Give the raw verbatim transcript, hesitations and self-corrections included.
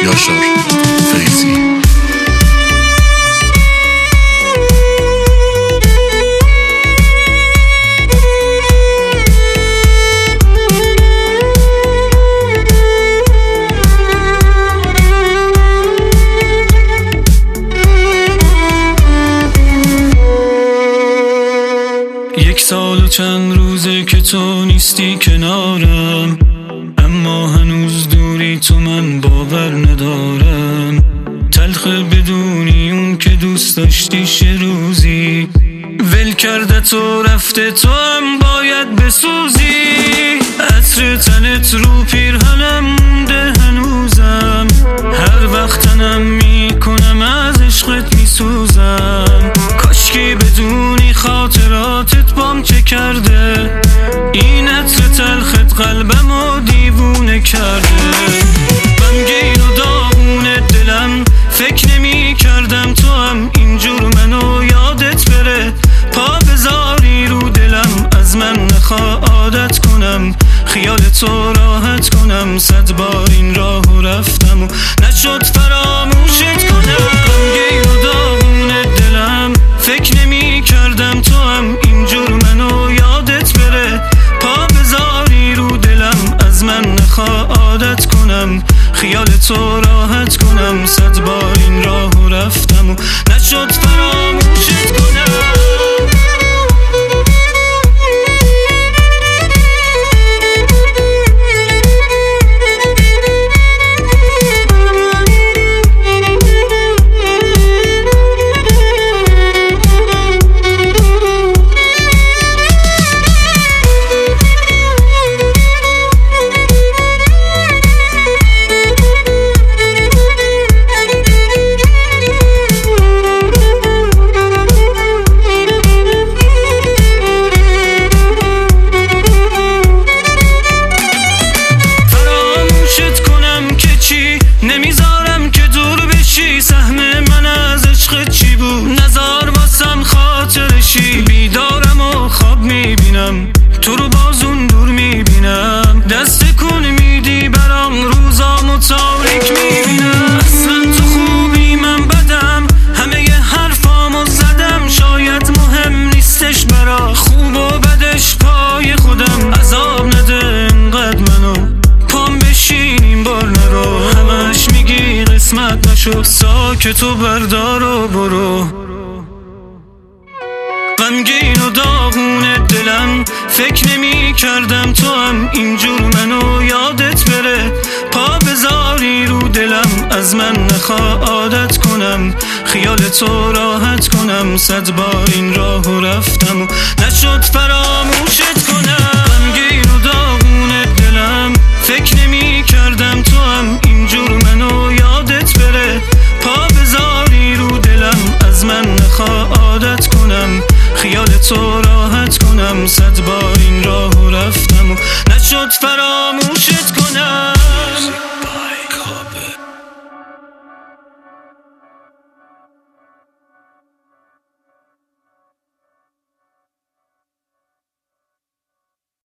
یاشار فیضی. یک سال و چند روزه که تو نیستی کنارم، اما هنوز دوری تو من باور ندارم. تلخ بدونی اون که دوست داشتیش روزی ول کرده تو رفته، تو هم باید بسوزی. عطر تنت رو پیرهنم مونده هنوزم، هر وقت تنم میکنم از عشقت میسوزم. کاشکی بدونی خاطراتت بام چه کرده، این عطر تلخت قلبمو دیوونه کرده. غمگین و داغون دلم، فکر نمی کردم تو هم اینجور منو یادت بره. پا بذاری رو دلم، از من نخوا عادت کنم، خیال تو راحت کنم. صد بار این راهو رفتم و نشد فراموشت کنم. غمگین و داغون دلم، فکر نمی کردم تو هم اینجور منو یادت بره. پا بذاری رو دلم، از من نخوا عادت کنم، خیال تو راحت کنم. صد بار این راهو رفتم و نشد فراموشت کنم. نمیذارم که دور بشی، سهم من از عشق چی بود؟ نزار واسم خاطرشی. بیدارم و خواب میبینم، تو رو بازون دور میبینم. دست کن میدی برام، روزامو تاریک میبینم. اصلا تو خوبی من بدم، همه ی حرفامو زدم. شاید مهم نیستش برا، خوب و بدش پای خودم. عذاب نده انقدر منو، پام بشین این بار نرو. همش میگی قسمت نشو، ساکت و بردار و برو. غمگین و داغون دلم، فکر نمی کردم تو هم اینجور منو یادت بره. پا بذاری رو دلم، از من نخوا عادت کنم، خیال تو راحت کنم. صد بار این راهو رفتم و نشد فراموشت کنم. غمگین و داغون دلم، فکر نمی کردم تو هم اینجور منو یادت بره. پا بذاری رو دلم، از من نخوا عادت کنم، خیال تو راحت کنم. صد بار این راهو رفتم و نشد فراموشت